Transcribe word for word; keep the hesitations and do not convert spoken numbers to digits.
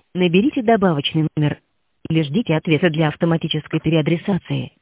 Наберите добавочный номер или ждите ответа для автоматической переадресации.